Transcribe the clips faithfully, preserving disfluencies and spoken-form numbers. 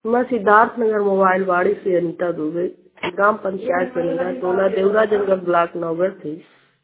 मैं सिद्धार्थ नगर मोबाइल वाड़ी से अनीता दुबे, ग्राम पंचायत बनेगा टोला देवरा जंगल ब्लॉक नौगढ़ थी।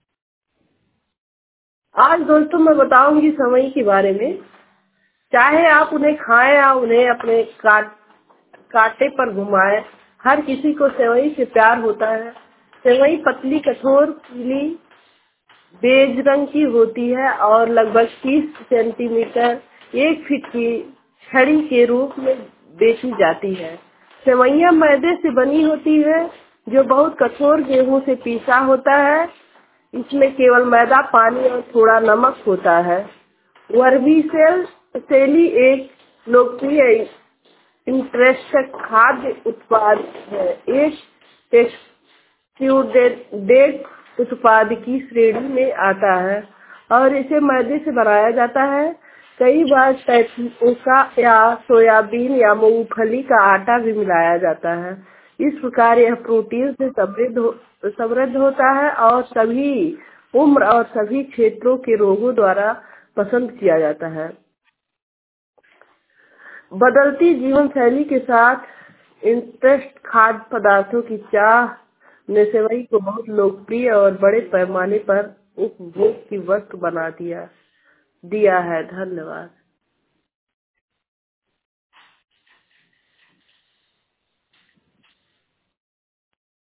आज दोस्तों मैं बताऊंगी सेवई के बारे में। चाहे आप उन्हें खाएं या उन्हें अपने काट कांटे पर घुमाएं, हर किसी को सेवई से प्यार होता है। सेवई पतली, कठोर, पीली, बेज रंग की होती है और लगभग तीस सेंटीमीटर एक फीट की छड़ी के रूप में बेची जाती है। सेवइयां मैदे से बनी होती है जो बहुत कठोर गेहूं से पीसा होता है। इसमें केवल मैदा, पानी और थोड़ा नमक होता है। वर्मीसेल सेली एक लोकप्रिय इंटरेस्ट खाद्य उत्पाद है। एक डेट उत्पाद की श्रेणी में आता है और इसे मैदे से बनाया जाता है। कई बार टैपियोका या सोयाबीन या मूंगफली का आटा भी मिलाया जाता है। इस प्रकार यह प्रोटीन से समृद्ध हो, समृद्ध होता है और सभी उम्र और सभी क्षेत्रों के लोगों द्वारा पसंद किया जाता है। बदलती जीवन शैली के साथ इंटरेस्ट खाद्य पदार्थों की चाह ने सेवई को बहुत लोकप्रिय और बड़े पैमाने पर उपभोग की वस्तु बना दिया दिया है। धन्यवाद।